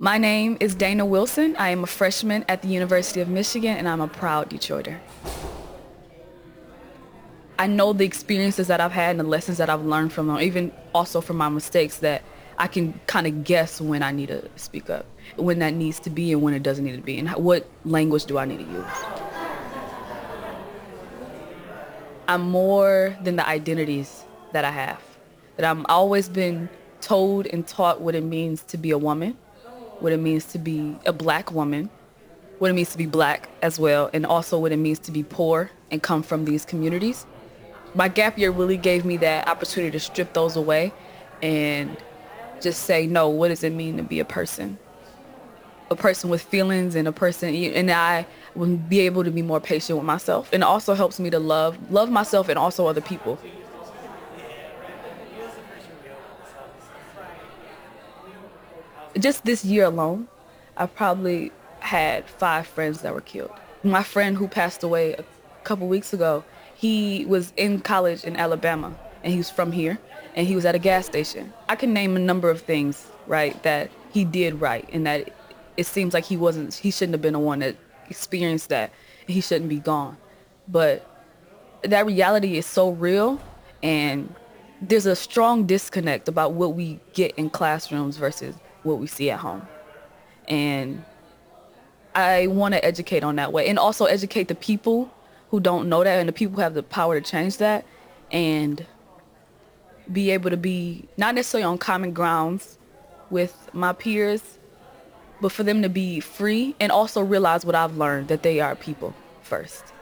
My name is Dana Wilson. I am a freshman at the University of Michigan, and I'm a proud Detroiter. I know the experiences that I've had and the lessons that I've learned from them, even also from my mistakes, that I can kind of guess when I need to speak up, when that needs to be and when it doesn't need to be, and what language do I need to use. I'm more than the identities that I have. That I'm always been told and taught what it means to be a woman, what it means to be a black woman, what it means to be black as well, and also what it means to be poor and come from these communities. My gap year really gave me that opportunity to strip those away and just say, no, what does it mean to be a person? A person with feelings and a person, and I will be able to be more patient with myself. And it also helps me to love myself and also other people. Just this year alone, I probably had 5 friends that were killed. My friend who passed away a couple weeks ago, he was in college in Alabama, and he was from here, and he was at a gas station. I can name a number of things, right, that he did right, and that it seems like he shouldn't have been the one that experienced that, and he shouldn't be gone. But that reality is so real, and there's a strong disconnect about what we get in classrooms versus what we see at home. And I want to educate on that way and also educate the people who don't know that and the people who have the power to change that and be able to be not necessarily on common grounds with my peers, but for them to be free and also realize what I've learned, that they are people first.